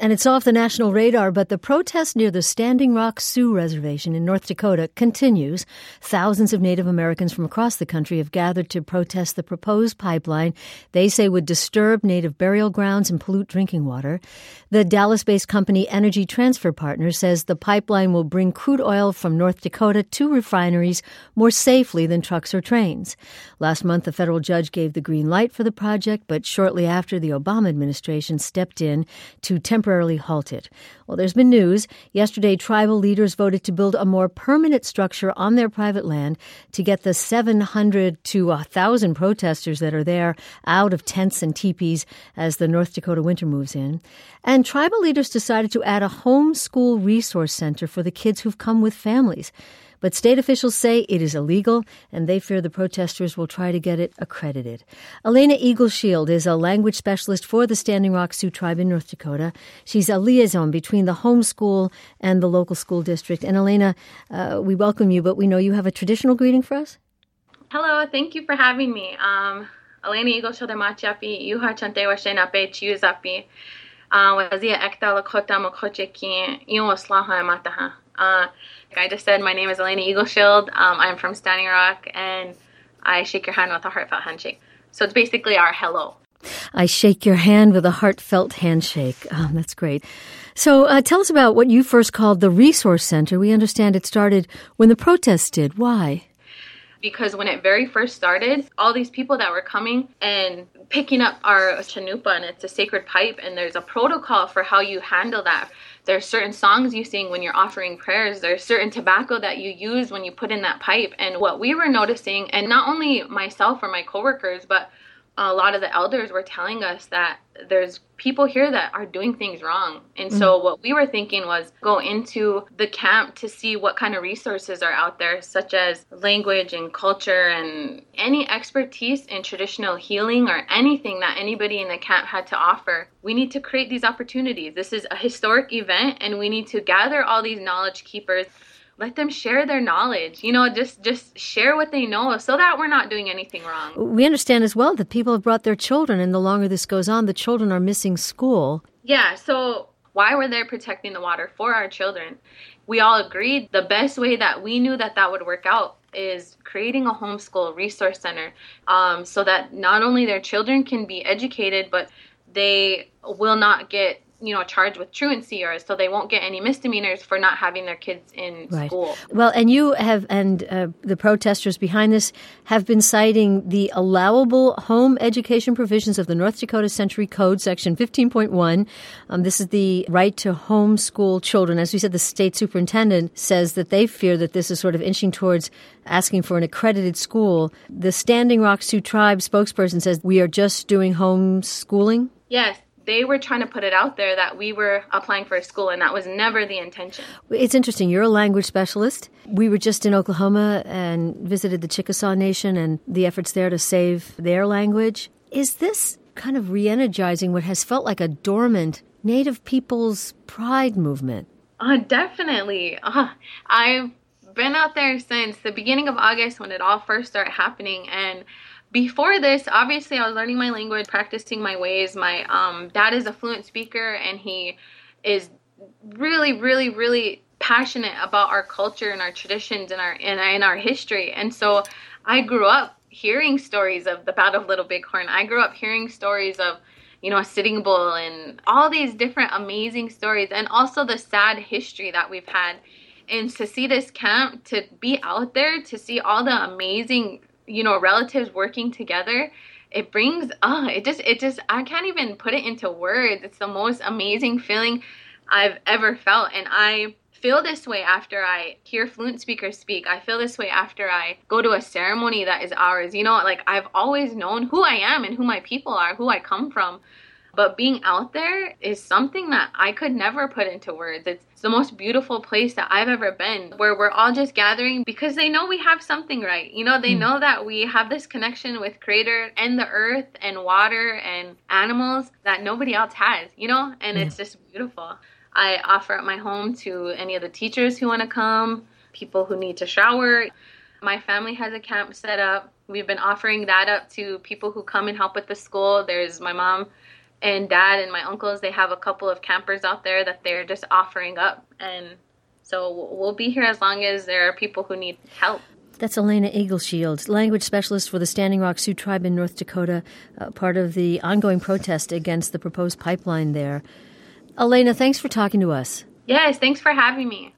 And it's off the national radar, but the protest near the Standing Rock Sioux Reservation in North Dakota continues. Thousands of Native Americans from across the country have gathered to protest the proposed pipeline they say would disturb Native burial grounds and pollute drinking water. The Dallas-based company Energy Transfer Partners says the pipeline will bring crude oil from North Dakota to refineries more safely than trucks or trains. Last month, a federal judge gave the green light for the project, but shortly after, the Obama administration stepped in to temporarily halt it. Well, there's been news. Yesterday, tribal leaders voted to build a more permanent structure on their private land to get the 700 to 1,000 protesters that are there out of tents and teepees as the North Dakota winter moves in. And tribal leaders decided to add a homeschool resource center for the kids who've come with families. But state officials say it is illegal, and they fear the protesters will try to get it accredited. Elena Eagleshield is a language specialist for the Standing Rock Sioux Tribe in North Dakota. She's a liaison between the homeschool and the local school district. And Elena, we welcome you, but we know you have a traditional greeting for us? Hello, thank you for having me. Elena Eagleshield machiapi, yuha chante washenape chiuzapi. Wazia ekta lakota mokocheki, iwaslaha mataha. Like I just said, my name is Elena Eagleshield. I'm from Standing Rock, and I shake your hand with a heartfelt handshake. So it's basically our hello. I shake your hand with a heartfelt handshake. Oh, that's great. So tell us about what you first called the Resource Center. We understand it started when the protests did. Why? Because when it very first started, all these people that were coming and picking up our chanupa, and it's a sacred pipe, and there's a protocol for how you handle that. There's certain songs you sing when you're offering prayers. There's certain tobacco that you use when you put in that pipe. And what we were noticing, and not only myself or my coworkers, but a lot of the elders were telling us that there's people here that are doing things wrong. And so what we were thinking was go into the camp to see what kind of resources are out there, such as language and culture and any expertise in traditional healing or anything that anybody in the camp had to offer. We need to create these opportunities. This is a historic event, and we need to gather all these knowledge keepers. Let them share their knowledge, just share what they know so that we're not doing anything wrong. We understand as well that people have brought their children, and the longer this goes on, the children are missing school. Yeah, so why were they protecting the water? For our children. We all agreed the best way that we knew that would work out is creating a homeschool resource center so that not only their children can be educated, but they will not get charged with truancy, or so they won't get any misdemeanors for not having their kids in school. Well, and you have, and the protesters behind this have been citing the allowable home education provisions of the North Dakota Century Code, Section 15.1. This is the right to homeschool children. As we said, the state superintendent says that they fear that this is sort of inching towards asking for an accredited school. The Standing Rock Sioux Tribe spokesperson says we are just doing homeschooling. Yes. They were trying to put it out there that we were applying for a school, and that was never the intention. It's interesting. You're a language specialist. We were just in Oklahoma and visited the Chickasaw Nation and the efforts there to save their language. Is this kind of re-energizing what has felt like a dormant Native people's pride movement? Definitely. I've been out there since the beginning of August when it all first started happening, and before this, obviously, I was learning my language, practicing my ways. My dad is a fluent speaker, and he is really, really, really passionate about our culture and our traditions and our history. And so I grew up hearing stories of the Battle of Little Bighorn. I grew up hearing stories of, Sitting Bull and all these different amazing stories, and also the sad history that we've had. And to see this camp, to be out there, to see all the amazing relatives working together, it brings, it just, I can't even put it into words. It's the most amazing feeling I've ever felt. And I feel this way after I hear fluent speakers speak. I feel this way after I go to a ceremony that is ours. I've always known who I am and who my people are, who I come from. But being out there is something that I could never put into words. It's the most beautiful place that I've ever been, where we're all just gathering because they know we have something right. They know that we have this connection with Creator and the earth and water and animals that nobody else has, and it's just beautiful. I offer up my home to any of the teachers who want to come, people who need to shower. My family has a camp set up. We've been offering that up to people who come and help with the school. There's my mom and Dad and my uncles, they have a couple of campers out there that they're just offering up. And so we'll be here as long as there are people who need help. That's Elena Eagleshield, language specialist for the Standing Rock Sioux Tribe in North Dakota, part of the ongoing protest against the proposed pipeline there. Elena, thanks for talking to us. Yes, thanks for having me.